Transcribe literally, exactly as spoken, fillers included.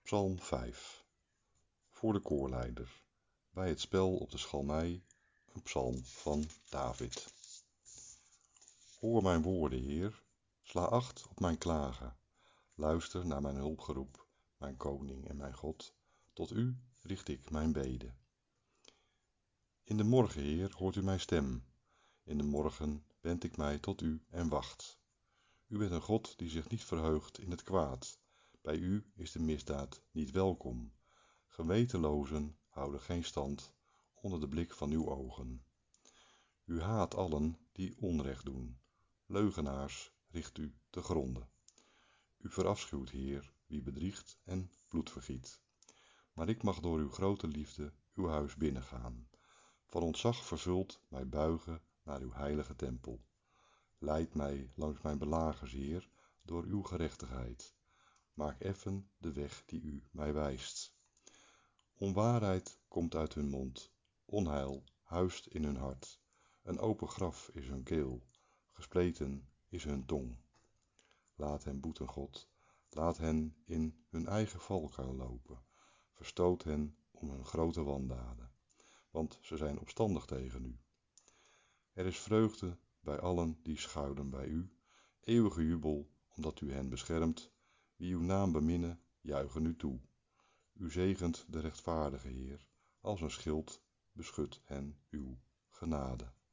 Psalm vijf. Voor de koorleider. Bij het spel op de schalmei, een psalm van David. Hoor mijn woorden, Heer, sla acht op mijn klagen. Luister naar mijn hulpgeroep, mijn koning en mijn God. Tot u richt ik mijn bede. In de morgen, Heer, hoort u mijn stem. In de morgen wend ik mij tot u en wacht. U bent een God die zich niet verheugt in het kwaad. Bij u is de misdaad niet welkom. Gewetenlozen houden geen stand onder de blik van uw ogen. U haat allen die onrecht doen. Leugenaars richt u te gronde. U verafschuwt, Heer, wie bedriegt en bloed vergiet. Maar ik mag door uw grote liefde uw huis binnengaan. Van ontzag vervuld mij buigen naar uw heilige tempel. Leid mij langs mijn belagers, Heer, door uw gerechtigheid. Maak effen de weg die u mij wijst. Onwaarheid komt uit hun mond, onheil huist in hun hart. Een open graf is hun keel, gespleten is hun tong. Laat hen boeten, God, laat hen in hun eigen valkuil lopen. Verstoot hen om hun grote wandaden, want ze zijn opstandig tegen u. Er is vreugde bij allen die schuilen bij u, eeuwige jubel, omdat u hen beschermt. Wie uw naam beminnen, juichen u toe. U zegent de rechtvaardige, Heer, als een schild beschut hen uw genade.